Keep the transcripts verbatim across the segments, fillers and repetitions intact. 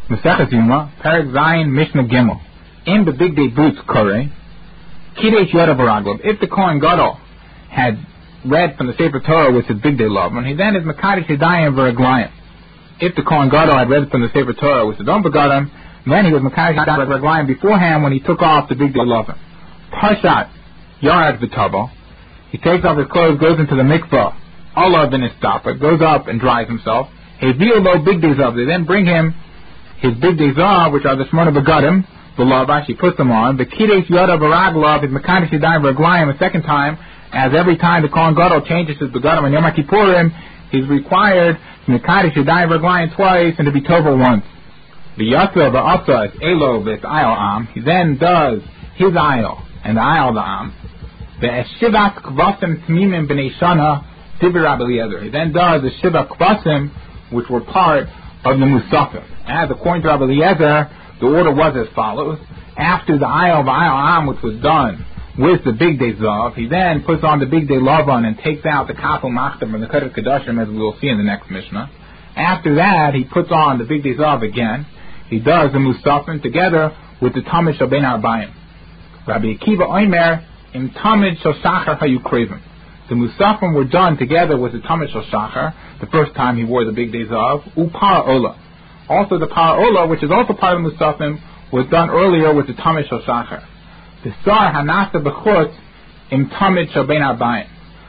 Mesechus Yuma, Perek Zayin Mishnah Gimel. In the big day boots Koreh, Kiddush Yodav V'Raglav. If the Kohen Gadol had read from the Sefer Torah, which is big day love, and he then is Mekadosh Yadayim V'Raglayim. If the Kohen Gadol had read from the Sefer Torah, which is Dom Begadim, then he was Mekadosh Yadayim V'Raglayim beforehand when he took off the big day love. Pashat Yarad V'Tabo. He takes off his clothes, goes into the mikvah, Allah in his stopper, goes up and dries himself. Heviolo big days of. They then bring him his big days of, which are the Shmona Begadim, the lavash, he puts them on. The Kiddush Yodav V'Raglav, his Mekadosh Yadayim V'Raglayim, a second time, as every time the Kohen Gadol changes his Begadim on Yom Kippurim, he's required to Mekadosh Yadayim V'Raglayim twice and to be Tova once. The Yatza V'Asa is Elo V'Is Ayal Am. He then does his Ayal and the Ayal the Am. The Shivas Kvasim Tmimim B'nei Shana Tibir Rabbi Eliezer. He then does the Shiva Kvasim, which were part of the Musafim. As according to Rabbi Eliezer, the order was as follows. After the Ayal V'Ayal Am, which was done with the big day Zav, he then puts on the big day Lavan and takes out the Kafel Machtav from the Kodesh Kedoshim, as we will see in the next Mishnah. After that, he puts on the big day Zav again. He does the Musafim together with the Tamid Shal Ben Arbayim. Rabbi Akiva Omer, in Tamid Shal Shachar Hayu Krevim. The Musafim were done together with the Tamid Shal Shachar, the first time he wore the big day Zav, Upar Ola. Also the Par Ola, which is also part of the Musafim, was done earlier with the Tamid Shal Shachar. The Sar Hanasa B'chutz im Tamid Shal Ben Arbayim.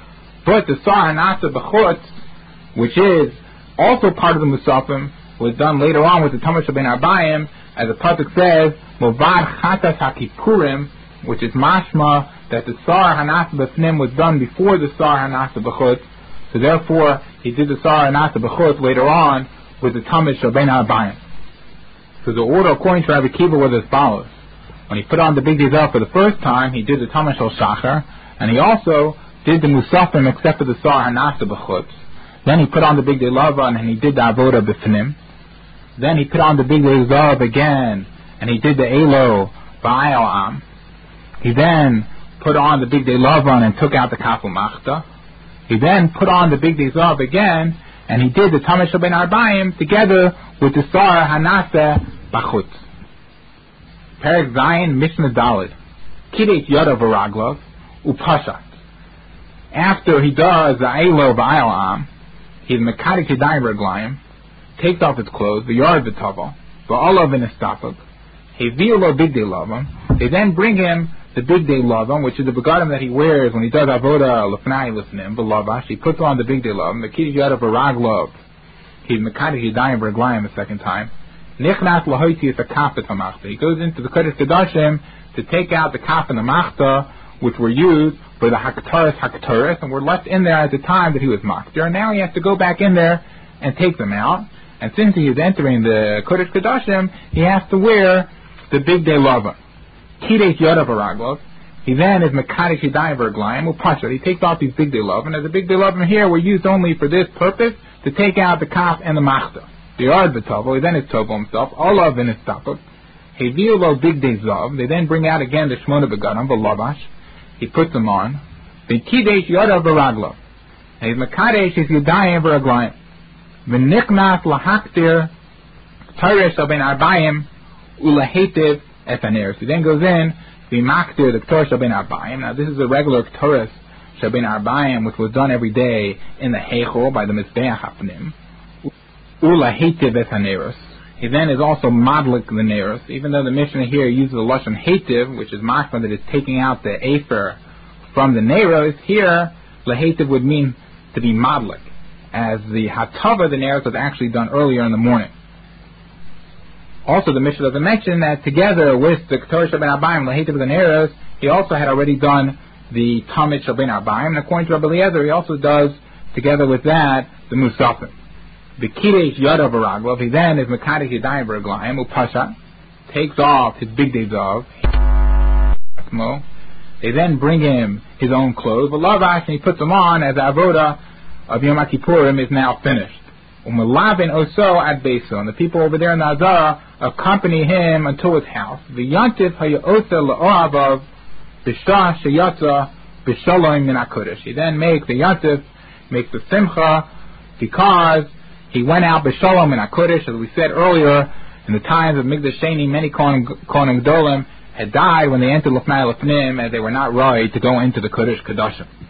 But the Sar Hanasa B'chutz, which is also part of the Musafim, was done later on with the Tamid Shal Ben Arbayim, as the pasuk says, Movad Chatas HaKippurim, which is mashma that the Sar Hanasa B'fnim was done before the Sar Hanasa B'chutz. So therefore, he did the Sar Hanasa B'chutz later on with the Tamid Shal Ben Arbayim. So the order according to Rabbi Akiva was as follows. When he put on the big days for the first time, he did the Tamid Shal Shachar, and he also did the Musafim except for the Sar Hanasa B'chutz. Then he put on the big day Lava and he did the Avoda B'fnim. Then he put on the big day Zav again, and he did the Elo Ba'ayal Am. He then put on the big day Lavan and took out the Kafel Machta. He then put on the big day Zav again, and he did the Tamid Shal Ben Arbayim together with the Sar Hanasa B'chutz. Perek Zayin Mishnah Daled. Kiddush Yodav V'Raglav Upashat. After he does the Elo V'Ayal Am, he's Mekadosh Yadayim V'Raglayim, takes off his clothes, the Yard V'Tavo, V'Olav in his Stapag, Heviolo Big Day Lavam. They then bring him the Big Day Lavam, which is the begadim that he wears when he does Avoda L'fnai L'fnim, V'Lavash. He puts on the Big Day Lavam, the Kiddush Yodav V'Raglav. He's Mekadosh Yadayim V'Raglayim the second time. Nichnas Lahoiti is a Kafet HaMachta. He goes into the Kodesh Kedoshim to take out the Kaf and the Machta, which were used for the Hakataris Hakataris, and were left in there at the time that he was Makdir. And now he has to go back in there and take them out. And since he is entering the Kodesh Kedoshim, he has to wear the Big Day Lavan. Kiddush Yodav V'Raglav. He then is Mekadosh Yadayim V'Raglayim Upashat. He takes off these Big Day Lavan. And the Big Day Lavan here were used only for this purpose, to take out the Kaf and the Machta. The Yard V'Tavo, he then is Tovo himself, Olav in his Tapuk. Heviolo Big Day Zav. They then bring out again the Shmona Begadim, V'Lavash. He puts them on. The Kiddush Yodav V'Raglav. And he's Mekadosh Yadayim V'Raglayim. V'Nichnas Lahaktir Torah Shal Ben Arbayim Ulahetiv Efaneres. He then goes in, the Maktir, the Torah Shal Ben Arbayim. Now this is a regular Torah Shal Ben Arbayim, which was done every day in the Heichol by the Mizbeach HaPnim. Ulahetiv Efaneres. He then is also Madlik the Neres. Even though the Mishnah here uses the Lashon Hetiv, which is mashma that is taking out the Afer from the Neres, here Lahetiv would mean to be Madlik, as the Hatava the Neres was actually done earlier in the morning. Also, the Mishnah doesn't mention that together with the Torah Shal Ben Arbayim, Lahetiv the Neres, he also had already done the Tamid Shal Ben Arbayim, and according to Rabbi Eliezer, he also does, together with that, the Musafim. The Kiddush Yodav V'Raglav. He then is Mekadosh Yadayim V'Raglayim Upashat, takes off his big day Zav. They then bring him his own clothes, V'Lavash, and he puts them on as the Avoda of Yom Kippurim is now finished. Umelavin Oso ad Beso, and the people over there in the Azara accompany him until his house. V'Yantif Haya'osa La'o'avav B'Shah Sheyatza B'Shalom Min HaKodesh. He then makes the Yantif, makes the Simcha, because he went out b'shalom in HaKodesh, as we said earlier, In the times of Mikdash Sheni, many Kohanim Gedolim had died when they entered Lefnei Lefnim, as they were not right to go into the Kodesh Kodashim.